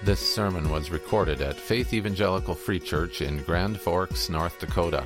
This sermon was recorded at Faith Evangelical Free Church in Grand Forks, North Dakota.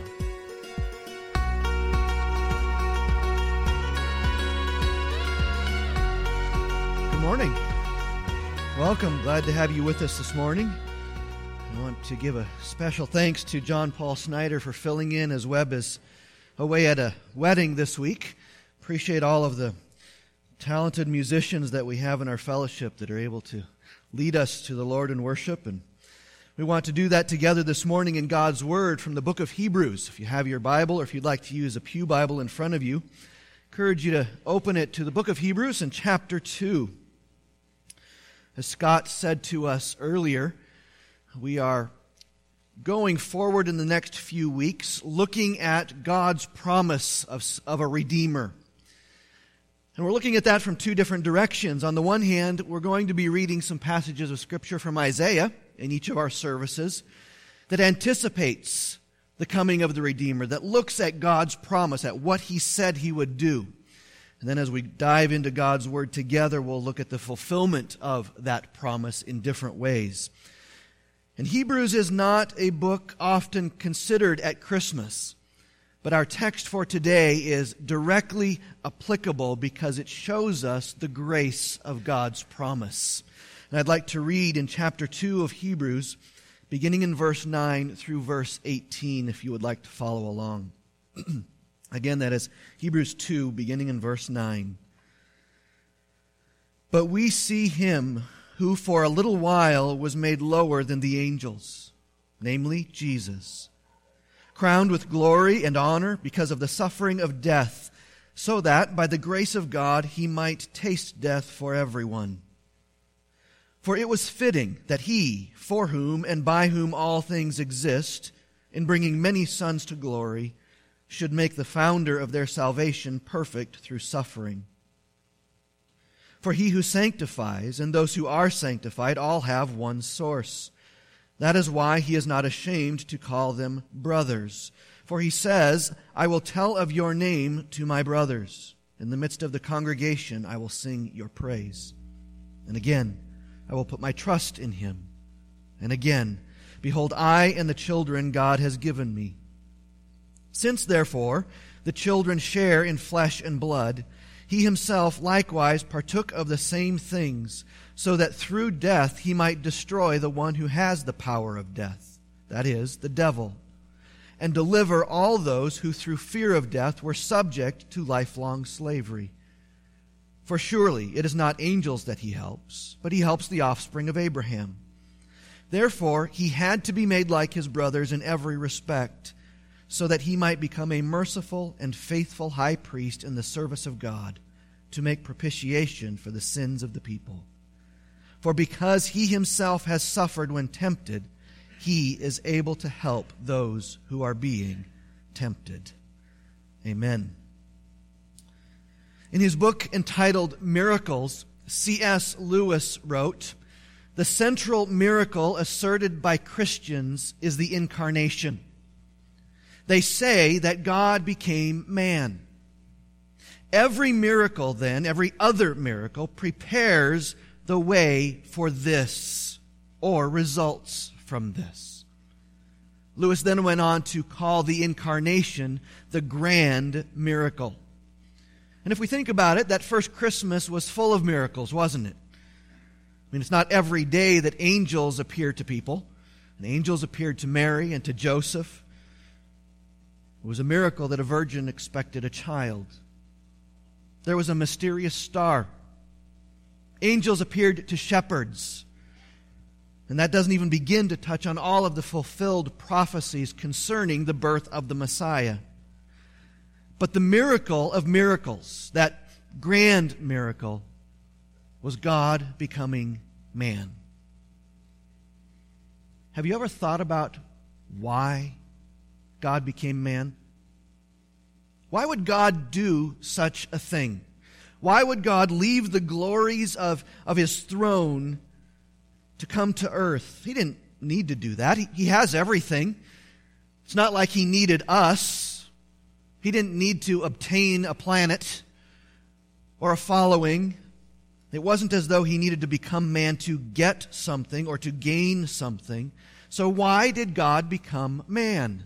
Good morning. Welcome. Glad to have you with us this morning. I want to give a special thanks to John Paul Snyder for filling in as Webb is away at a wedding this week. Appreciate all of the talented musicians that we have in our fellowship that are able to lead us to the Lord in worship. And we want to do that together this morning in God's Word from the book of Hebrews. If you have your Bible or if you'd like to use a pew Bible in front of you, I encourage you to open it to the book of Hebrews in chapter 2. As Scott said to us earlier, we are going forward in the next few weeks looking at God's promise of a Redeemer. And we're looking at that from two different directions. On the one hand, we're going to be reading some passages of Scripture from Isaiah in each of our services that anticipates the coming of the Redeemer, that looks at God's promise, at what He said He would do. And then as we dive into God's Word together, we'll look at the fulfillment of that promise in different ways. And Hebrews is not a book often considered at Christmas. But our text for today is directly applicable because it shows us the grace of God's promise. And I'd like to read in chapter 2 of Hebrews, beginning in verse 9 through verse 18, if you would like to follow along. Again, that is Hebrews 2, beginning in verse 9. But we see Him who for a little while was made lower than the angels, namely Jesus, crowned with glory and honor because of the suffering of death, so that by the grace of God He might taste death for everyone. For it was fitting that He, for whom and by whom all things exist, in bringing many sons to glory, should make the founder of their salvation perfect through suffering. For He who sanctifies and those who are sanctified all have one source. That is why He is not ashamed to call them brothers. For He says, I will tell of your name to my brothers. In the midst of the congregation I will sing your praise. And again, I will put my trust in Him. And again, behold, I and the children God has given me. Since, therefore, the children share in flesh and blood, He Himself likewise partook of the same things, so that through death He might destroy the one who has the power of death, that is, the devil, and deliver all those who through fear of death were subject to lifelong slavery. For surely it is not angels that He helps, but He helps the offspring of Abraham. Therefore He had to be made like His brothers in every respect, so that He might become a merciful and faithful high priest in the service of God, to make propitiation for the sins of the people. For because He Himself has suffered when tempted, He is able to help those who are being tempted. Amen. In his book entitled Miracles, C.S. Lewis wrote, "The central miracle asserted by Christians is the incarnation. They say that God became man. Every miracle then, every other miracle, prepares the way for this, or results from this." Lewis then went on to call the incarnation the grand miracle. And if we think about it, that first Christmas was full of miracles, wasn't it? I mean, it's not every day that angels appear to people. And angels appeared to Mary and to Joseph. It was a miracle that a virgin expected a child. There was a mysterious star. Angels appeared to shepherds. And that doesn't even begin to touch on all of the fulfilled prophecies concerning the birth of the Messiah. But the miracle of miracles, that grand miracle, was God becoming man. Have you ever thought about why God became man? Why would God do such a thing? Why would God leave the glories of His throne to come to earth? He didn't need to do that. He has everything. It's not like He needed us. He didn't need to obtain a planet or a following. It wasn't as though he needed to become man to get something or to gain something. So why did God become man?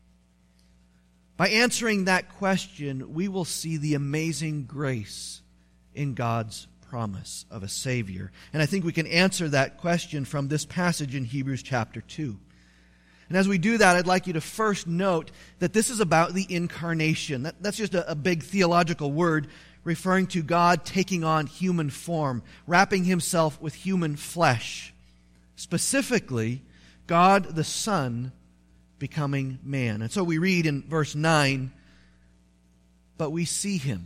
By answering that question, we will see the amazing grace in God's promise of a Savior. And I think we can answer that question from this passage in Hebrews chapter 2. And as we do that, I'd like you to first note that this is about the incarnation. That's just a big theological word referring to God taking on human form, wrapping himself with human flesh. Specifically, God the Son becoming man. And so we read in verse 9, but we see him.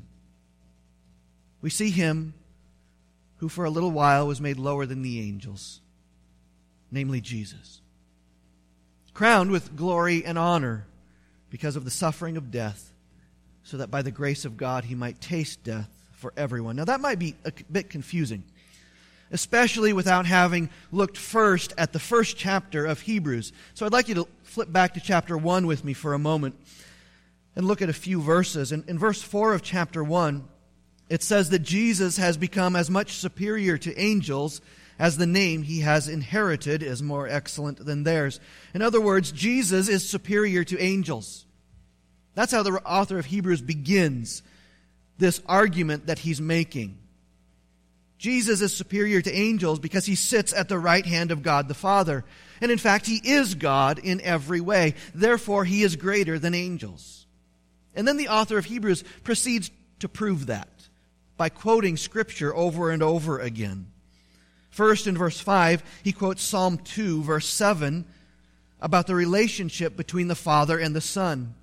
We see him who for a little while was made lower than the angels, namely Jesus, crowned with glory and honor because of the suffering of death, so that by the grace of God he might taste death for everyone. Now that might be a bit confusing, especially without having looked first at the first chapter of Hebrews. So I'd like you to flip back to chapter 1 with me for a moment and look at a few verses. In verse 4 of chapter 1, it says that Jesus has become as much superior to angels as the name he has inherited is more excellent than theirs. In other words, Jesus is superior to angels. That's how the author of Hebrews begins this argument that he's making. Jesus is superior to angels because he sits at the right hand of God the Father. And in fact, he is God in every way. Therefore, he is greater than angels. And then the author of Hebrews proceeds to prove that by quoting Scripture over and over again. First, in verse 5, he quotes Psalm 2, verse 7, about the relationship between the Father and the Son.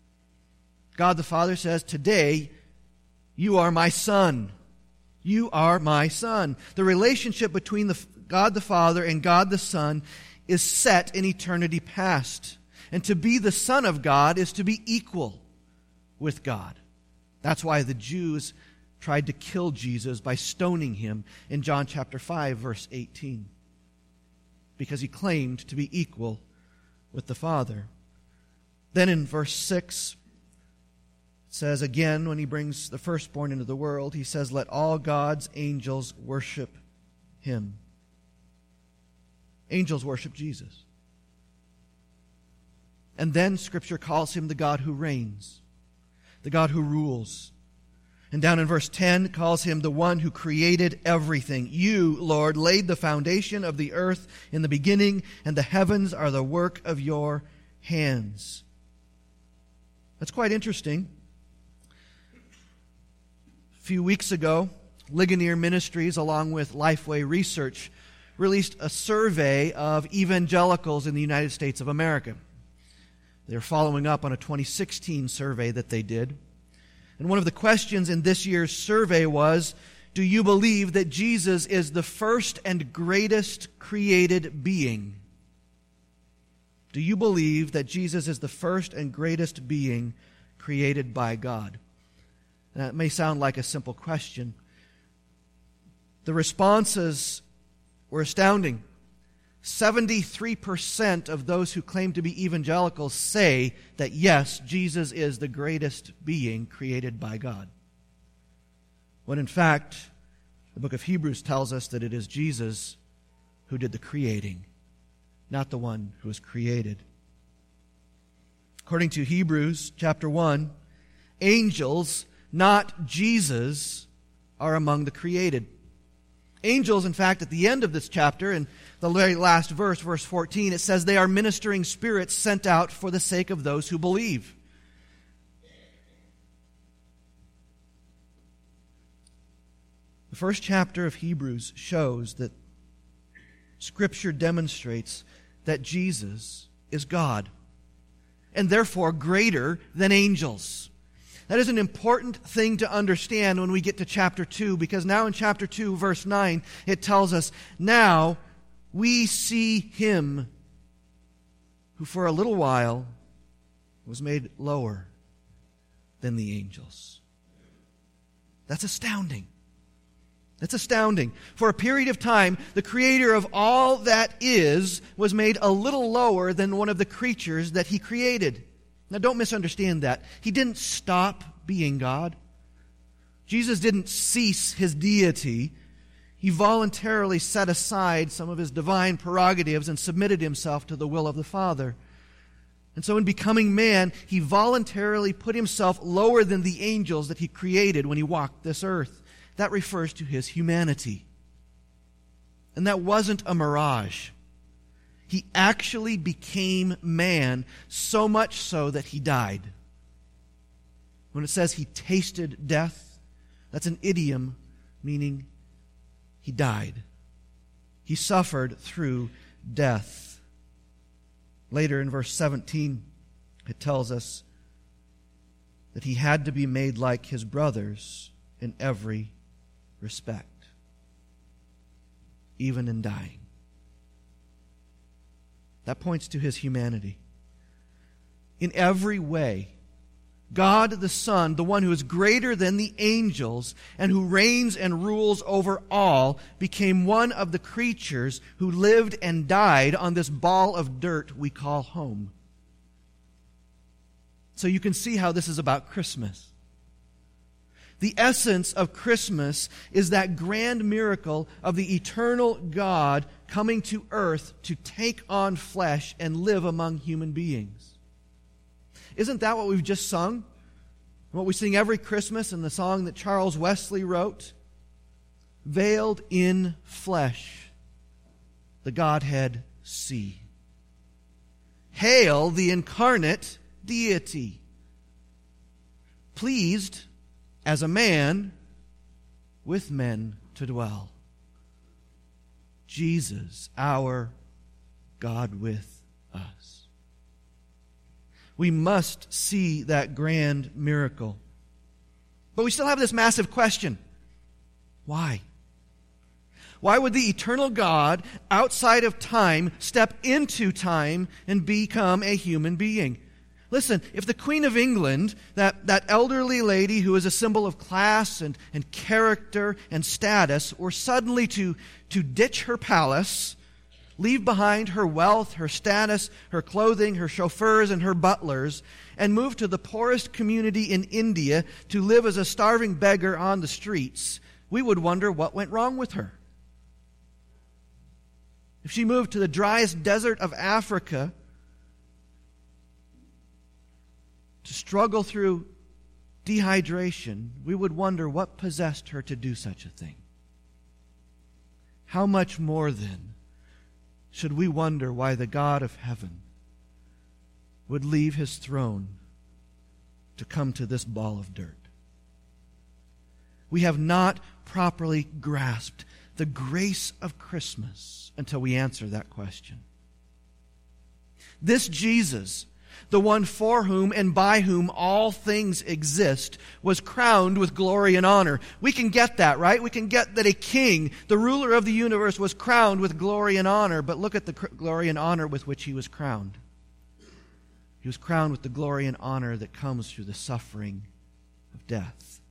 God the Father says, "Today, you are my Son. You are my Son." The relationship between God the Father and God the Son is set in eternity past. And to be the Son of God is to be equal with God. That's why the Jews tried to kill Jesus by stoning him in John chapter 5, verse 18, because he claimed to be equal with the Father. Then in verse 6, it says again, when he brings the firstborn into the world, he says, "Let all God's angels worship him." Angels worship Jesus. And then Scripture calls him the God who reigns, the God who rules. And down in verse 10, calls him the one who created everything. "You, Lord, laid the foundation of the earth in the beginning, and the heavens are the work of your hands." That's quite interesting. A few weeks ago, Ligonier Ministries, along with Lifeway Research, released a survey of evangelicals in the United States of America. They're following up on a 2016 survey that they did. And one of the questions in this year's survey was, do you believe that Jesus is the first and greatest created being? Do you believe that Jesus is the first and greatest being created by God? And that may sound like a simple question. The responses were astounding. 73% of those who claim to be evangelicals say that yes, Jesus is the greatest being created by God. When in fact, the book of Hebrews tells us that it is Jesus who did the creating, not the one who was created. According to Hebrews chapter 1, angels, not Jesus, are among the created. Angels, in fact, at the end of this chapter, in the very last verse, verse 14, it says they are ministering spirits sent out for the sake of those who believe. The first chapter of Hebrews shows that Scripture demonstrates that Jesus is God, and therefore greater than angels. That is an important thing to understand when we get to chapter 2, because now in chapter 2, verse 9, it tells us, "Now we see him who for a little while was made lower than the angels." That's astounding. That's astounding. For a period of time, the creator of all that is was made a little lower than one of the creatures that he created. Now, don't misunderstand that. He didn't stop being God. Jesus didn't cease his deity He voluntarily set aside some of his divine prerogatives and submitted himself to the will of the Father. And so in becoming man, he voluntarily put himself lower than the angels that he created when he walked this earth. That refers to his humanity. And that wasn't a mirage. He actually became man, so much so that he died. When it says he tasted death, that's an idiom meaning he died. He suffered through death. Later in verse 17, it tells us that he had to be made like his brothers in every respect, even in dying. That points to his humanity. In every way, God the Son, the one who is greater than the angels and who reigns and rules over all, became one of the creatures who lived and died on this ball of dirt we call home. So you can see how this is about Christmas. The essence of Christmas is that grand miracle of the eternal God coming to earth to take on flesh and live among human beings. Isn't that what we've just sung? What we sing every Christmas in the song that Charles Wesley wrote? Veiled in flesh, the Godhead see. Hail the incarnate deity, pleased as a man with men to dwell. Jesus, our God with us. We must see that grand miracle. But we still have this massive question. Why? Why would the eternal God, outside of time, step into time and become a human being? Listen, if the Queen of England, that elderly lady who is a symbol of class and character and status, were suddenly to ditch her palace, leave behind her wealth, her status, her clothing, her chauffeurs, and her butlers, and move to the poorest community in India to live as a starving beggar on the streets, we would wonder what went wrong with her. If she moved to the driest desert of Africa to struggle through dehydration, we would wonder what possessed her to do such a thing. How much more then should we wonder why the God of heaven would leave his throne to come to this ball of dirt? We have not properly grasped the grace of Christmas until we answer that question. This Jesus, the one for whom and by whom all things exist, was crowned with glory and honor. We can get that, right? We can get that a king, the ruler of the universe, was crowned with glory and honor. But look at the glory and honor with which he was crowned. He was crowned with the glory and honor that comes through the suffering of death.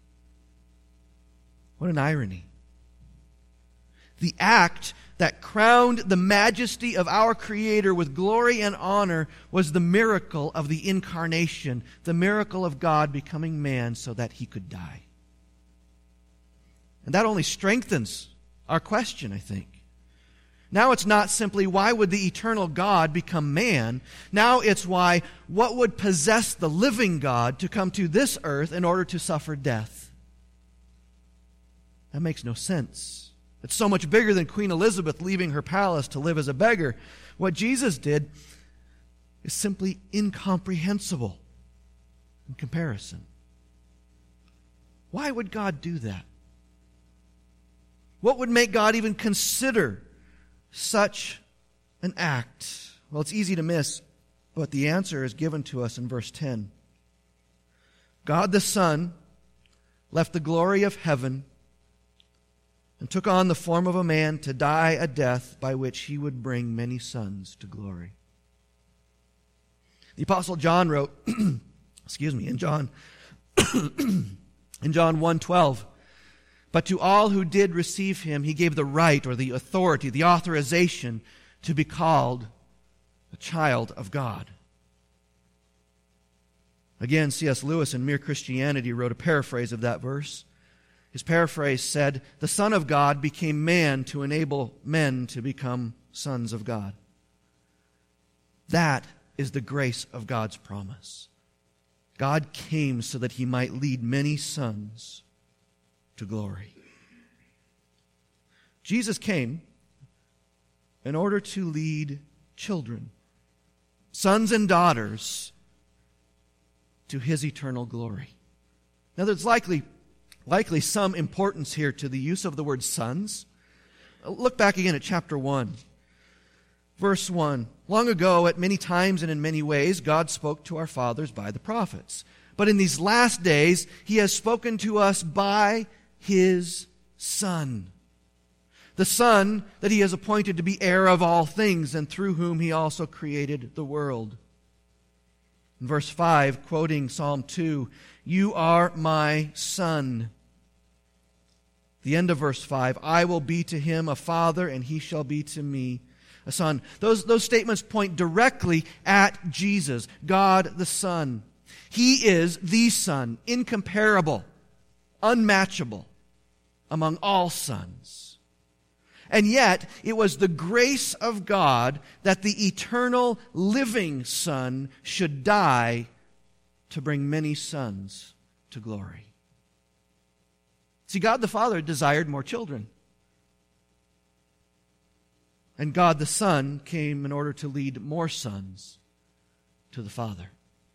What an irony. The act that crowned the majesty of our Creator with glory and honor was the miracle of the incarnation, the miracle of God becoming man so that he could die. And that only strengthens our question, I think. Now it's not simply why would the eternal God become man? Now it's why, what would possess the living God to come to this earth in order to suffer death? That makes no sense. It's so much bigger than Queen Elizabeth leaving her palace to live as a beggar. What Jesus did is simply incomprehensible in comparison. Why would God do that? What would make God even consider such an act? Well, it's easy to miss, but the answer is given to us in verse 10. God the Son left the glory of heaven and took on the form of a man to die a death by which he would bring many sons to glory. The Apostle John wrote, in John 1:12, but to all who did receive him, he gave the right or the authority, the authorization to be called a child of God. Again, C.S. Lewis in Mere Christianity wrote a paraphrase of that verse. His paraphrase said, "The Son of God became man to enable men to become sons of God." That is the grace of God's promise. God came so that He might lead many sons to glory. Jesus came in order to lead children, sons and daughters, to His eternal glory. Now, there's likely some importance here to the use of the word sons. Look back again at chapter 1, verse 1. "Long ago, at many times and in many ways, God spoke to our fathers by the prophets. But in these last days, He has spoken to us by His Son. The Son that He has appointed to be heir of all things, and through whom He also created the world." In verse 5, quoting Psalm 2, "You are my Son." The end of verse 5, "I will be to him a father, and he shall be to me a son." Those statements point directly at Jesus, God the Son. He is the Son, incomparable, unmatchable among all sons. And yet, it was the grace of God that the eternal living Son should die to bring many sons to glory. See, God the Father desired more children. And God the Son came in order to lead more sons to the Father.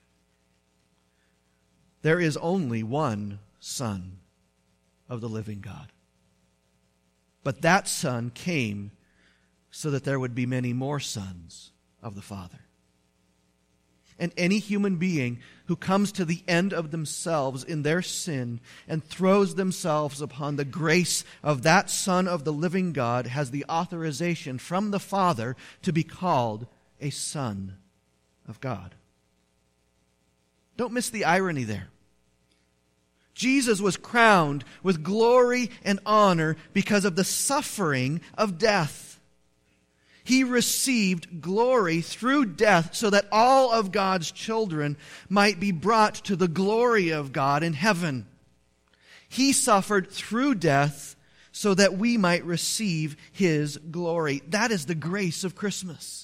There is only one Son of the living God. But that Son came so that there would be many more sons of the Father. And any human being who comes to the end of themselves in their sin and throws themselves upon the grace of that Son of the living God has the authorization from the Father to be called a son of God. Don't miss the irony there. Jesus was crowned with glory and honor because of the suffering of death. He received glory through death so that all of God's children might be brought to the glory of God in heaven. He suffered through death so that we might receive His glory. That is the grace of Christmas.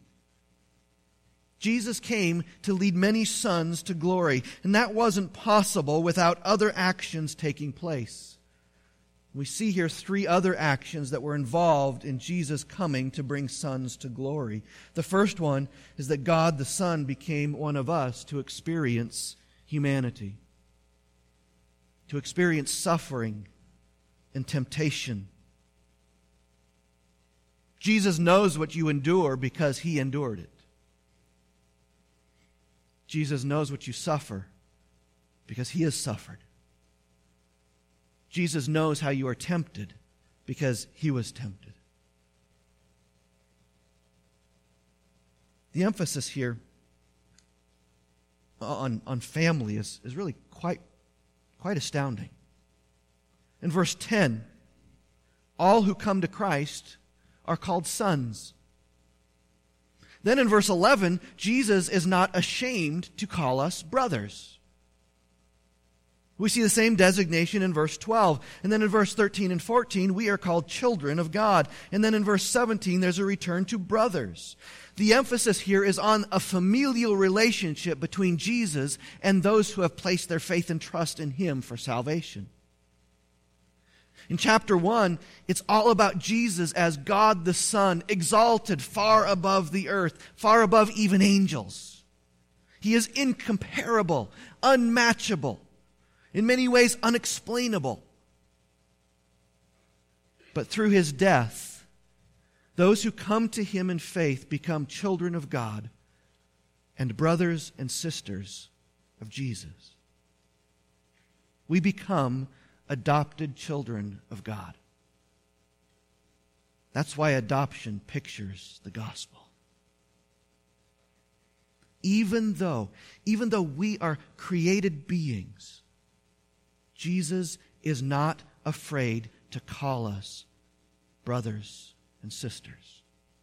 Jesus came to lead many sons to glory, and that wasn't possible without other actions taking place. We see here three other actions that were involved in Jesus coming to bring sons to glory. The first one is that God the Son became one of us to experience humanity, to experience suffering and temptation. Jesus knows what you endure because He endured it. Jesus knows what you suffer because He has suffered. Jesus knows how you are tempted because He was tempted. The emphasis here on family is really quite astounding. In verse 10, all who come to Christ are called sons. Then in verse 11, Jesus is not ashamed to call us brothers. We see the same designation in verse 12. And then in verse 13 and 14, we are called children of God. And then in verse 17, there's a return to brothers. The emphasis here is on a familial relationship between Jesus and those who have placed their faith and trust in Him for salvation. In chapter 1, it's all about Jesus as God the Son, exalted far above the earth, far above even angels. He is incomparable, unmatchable, in many ways unexplainable. But through His death, those who come to Him in faith become children of God and brothers and sisters of Jesus. We become adopted children of God. That's why adoption pictures the gospel. Even though we are created beings, Jesus is not afraid to call us brothers and sisters.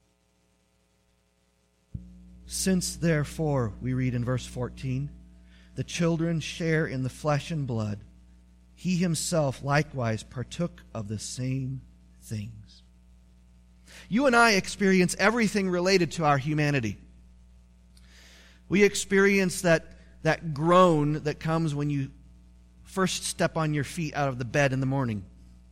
Since therefore, we read in verse 14, the children share in the flesh and blood, he himself likewise partook of the same things. You and I experience everything related to our humanity. We experience that groan that comes when you first step on your feet out of the bed in the morning.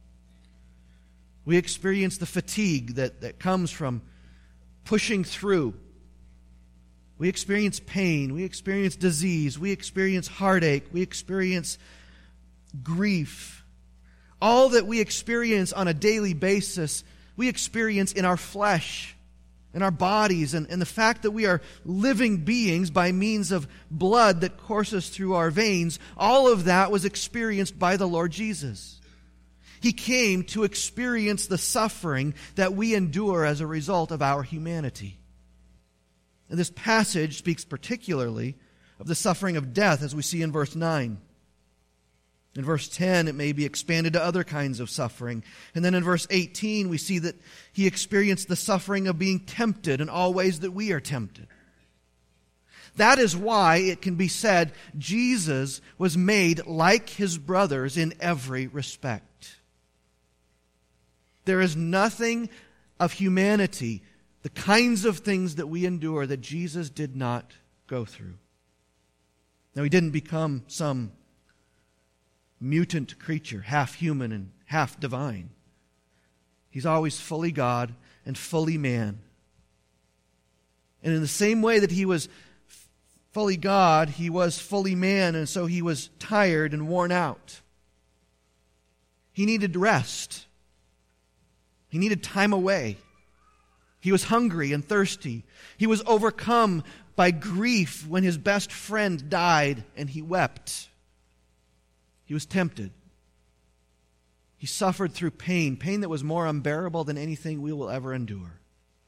We experience the fatigue that comes from pushing through. We experience pain. We experience disease. We experience heartache. We experience grief. All that we experience on a daily basis, we experience in our flesh, in our bodies, and the fact that we are living beings by means of blood that courses through our veins, all of that was experienced by the Lord Jesus. He came to experience the suffering that we endure as a result of our humanity. And this passage speaks particularly of the suffering of death, as we see in verse 9. In verse 10, it may be expanded to other kinds of suffering. And then in verse 18, we see that he experienced the suffering of being tempted in all ways that we are tempted. That is why it can be said Jesus was made like his brothers in every respect. There is nothing of humanity, the kinds of things that we endure, that Jesus did not go through. Now, he didn't become some mutant creature, half human and half divine. He's always fully God and fully man. And in the same way that he was fully God, he was fully man, and so he was tired and worn out. He needed rest. He needed time away. He was hungry and thirsty. He was overcome by grief when his best friend died, and he wept. He was tempted. He suffered through pain that was more unbearable than anything we will ever endure.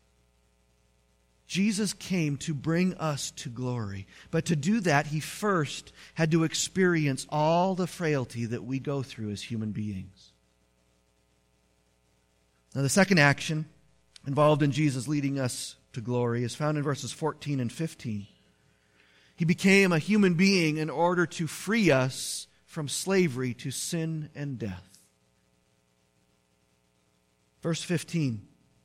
Jesus came to bring us to glory. But to do that, he first had to experience all the frailty that we go through as human beings. Now, the second action involved in Jesus leading us to glory is found in verses 14 and 15. He became a human being in order to free us from slavery to sin and death. Verse 15.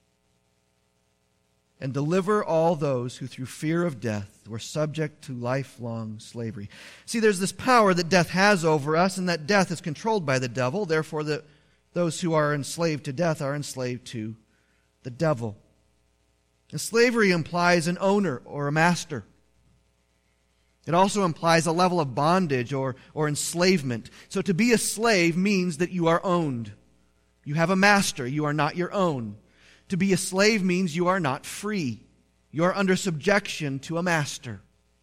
And deliver all those who through fear of death were subject to lifelong slavery. See, there's this power that death has over us, and that death is controlled by the devil. Therefore, those who are enslaved to death are enslaved to the devil. And slavery implies an owner or a master. It also implies a level of bondage or enslavement. So to be a slave means that you are owned. You have a master. You are not your own. To be a slave means you are not free. You are under subjection to a master.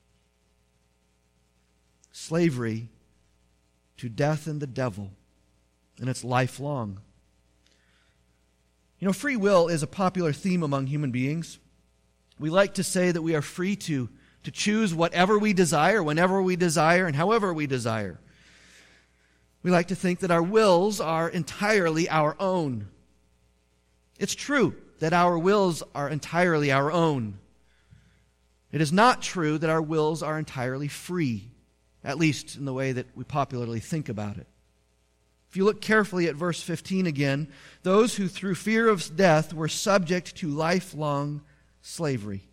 Slavery to death and the devil, and it's lifelong. You know, free will is a popular theme among human beings. We like to say that we are free to choose whatever we desire, whenever we desire, and however we desire. We like to think that our wills are entirely our own. It's true that our wills are entirely our own. It is not true that our wills are entirely free, at least in the way that we popularly think about it. If you look carefully at verse 15 again, those who through fear of death were subject to lifelong slavery.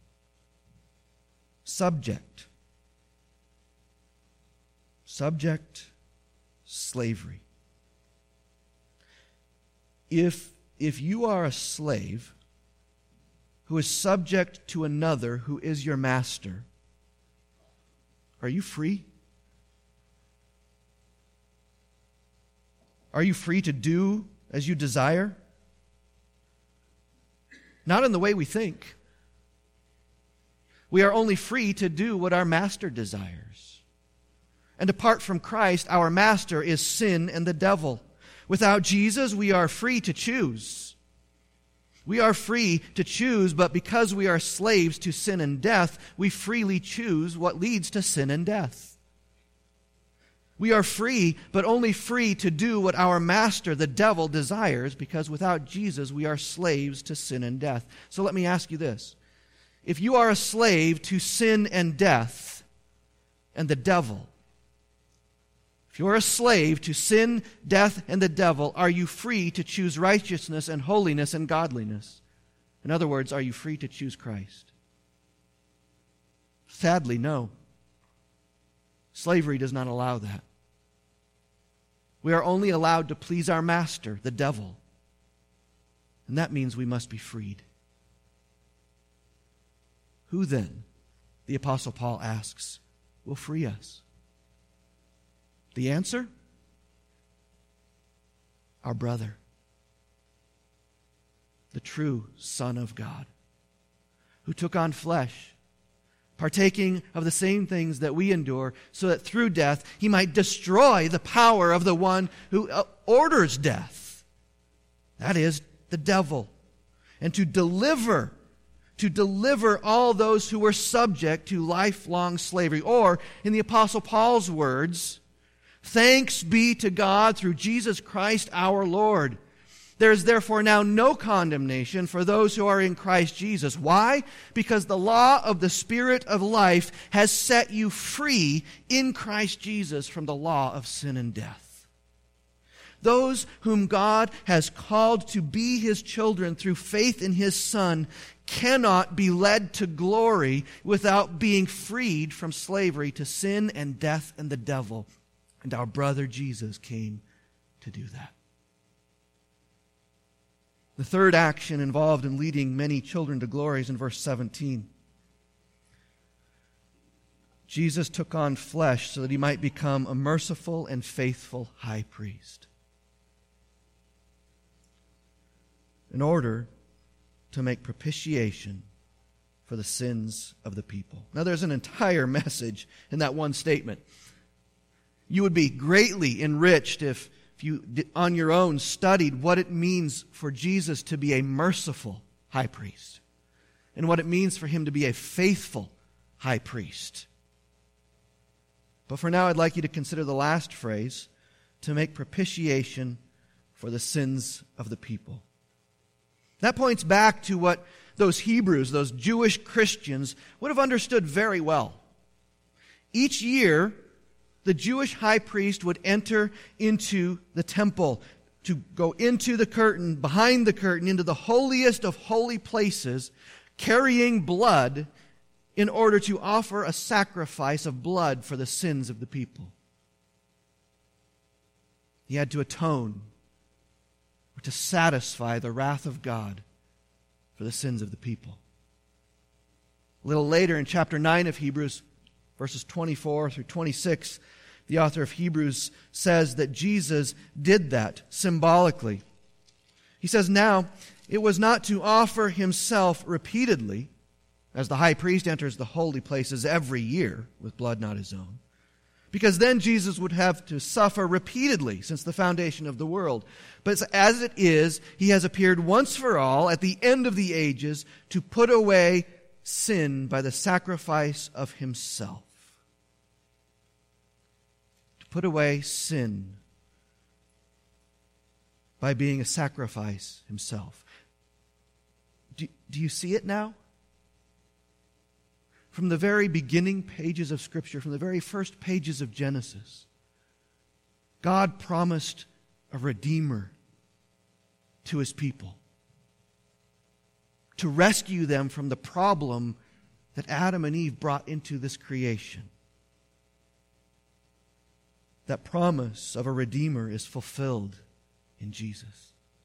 Subject, slavery. If you are a slave who is subject to another who is your master, are you free? Are you free to do as you desire? Not in the way we think. We are only free to do what our master desires. And apart from Christ, our master is sin and the devil. Without Jesus, we are free to choose. We are free to choose, but because we are slaves to sin and death, we freely choose what leads to sin and death. We are free, but only free to do what our master, the devil, desires, because without Jesus, we are slaves to sin and death. So let me ask you this. If you are a slave to sin and death and the devil, If you're a slave to sin, death, and the devil, are you free to choose righteousness and holiness and godliness? In other words, are you free to choose Christ? Sadly, no. Slavery does not allow that. We are only allowed to please our master, the devil. And that means we must be freed. Who then, the Apostle Paul asks, will free us? The answer? Our brother, the true Son of God, who took on flesh, partaking of the same things that we endure, so that through death he might destroy the power of the one who orders death. That is, the devil. And to deliver all those who were subject to lifelong slavery. Or, in the Apostle Paul's words, thanks be to God through Jesus Christ our Lord. There is therefore now no condemnation for those who are in Christ Jesus. Why? Because the law of the Spirit of life has set you free in Christ Jesus from the law of sin and death. Those whom God has called to be His children through faith in His Son cannot be led to glory without being freed from slavery to sin and death and the devil. And our brother Jesus came to do that. The third action involved in leading many children to glory is in verse 17. Jesus took on flesh so that He might become a merciful and faithful high priest, in order to make propitiation for the sins of the people. Now, there's an entire message in that one statement. You would be greatly enriched if you on your own studied what it means for Jesus to be a merciful high priest and what it means for Him to be a faithful high priest. But for now, I'd like you to consider the last phrase, to make propitiation for the sins of the people. That points back to what those Hebrews, those Jewish Christians, would have understood very well. Each year, the Jewish high priest would enter into the temple to go into the curtain, behind the curtain, into the holiest of holy places, carrying blood in order to offer a sacrifice of blood for the sins of the people. He had to atone or to satisfy the wrath of God for the sins of the people. A little later in chapter 9 of Hebrews, verses 24 through 26, the author of Hebrews says that Jesus did that symbolically. He says, now, it was not to offer Himself repeatedly, as the high priest enters the holy places every year with blood not his own, because then Jesus would have to suffer repeatedly since the foundation of the world. But as it is, He has appeared once for all at the end of the ages to put away sin by the sacrifice of Himself. To put away sin by being a sacrifice Himself. Do you see it now? From the very beginning pages of Scripture, from the very first pages of Genesis, God promised a Redeemer to His people, to rescue them from the problem that Adam and Eve brought into this creation. That promise of a Redeemer is fulfilled in Jesus.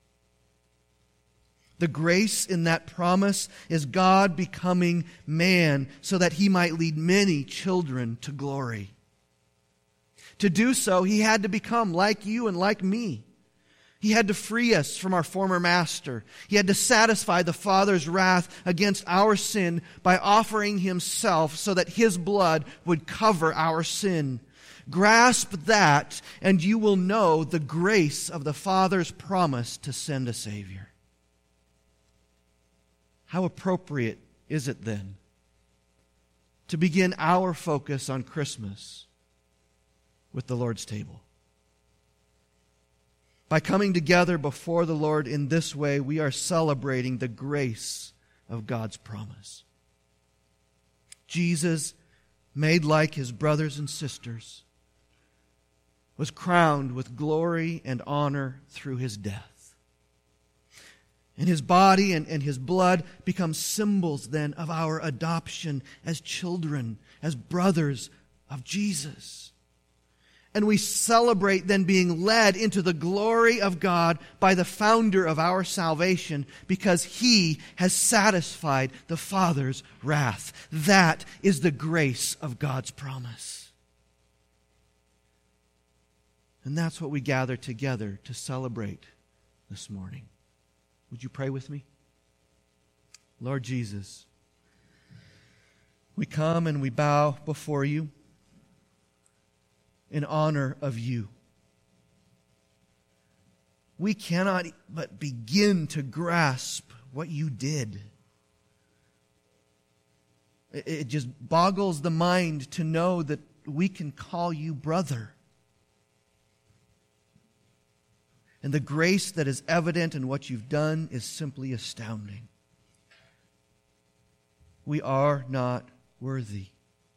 The grace in that promise is God becoming man so that He might lead many children to glory. To do so, He had to become like you and like me. He had to free us from our former master. He had to satisfy the Father's wrath against our sin by offering Himself so that His blood would cover our sin. Grasp that, and you will know the grace of the Father's promise to send a Savior. How appropriate is it then to begin our focus on Christmas with the Lord's table? By coming together before the Lord in this way, we are celebrating the grace of God's promise. Jesus, made like His brothers and sisters, was crowned with glory and honor through his death. And his body and his blood become symbols then of our adoption as children, as brothers of Jesus. And we celebrate then being led into the glory of God by the founder of our salvation because he has satisfied the Father's wrath. That is the grace of God's promise. And that's what we gather together to celebrate this morning. Would you pray with me? Lord Jesus, we come and we bow before you in honor of you. We cannot but begin to grasp what you did. It just boggles the mind to know that we can call you brother. And the grace that is evident in what you've done is simply astounding. We are not worthy.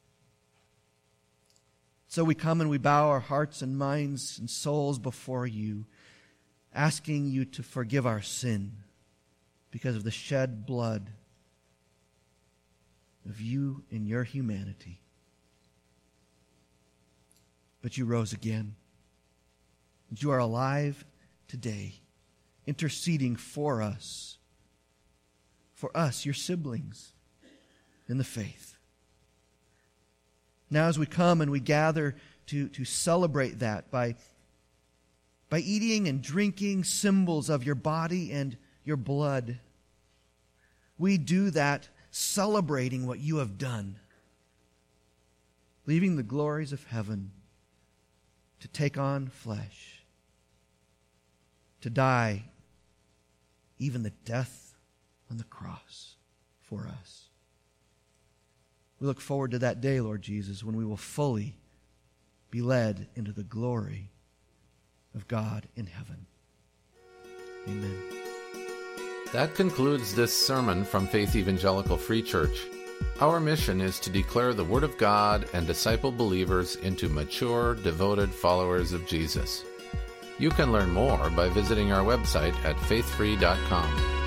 So we come and we bow our hearts and minds and souls before you, asking you to forgive our sin because of the shed blood of you in your humanity. But you rose again. And you are alive today, interceding for us, your siblings in the faith. Now as we come and we gather to celebrate that by eating and drinking symbols of your body and your blood, we do that celebrating what you have done, leaving the glories of heaven to take on flesh, to die even the death on the cross for us. We look forward to that day, Lord Jesus, when we will fully be led into the glory of God in heaven. Amen. That concludes this sermon from Faith Evangelical Free Church. Our mission is to declare the Word of God and disciple believers into mature, devoted followers of Jesus. You can learn more by visiting our website at faithfree.com.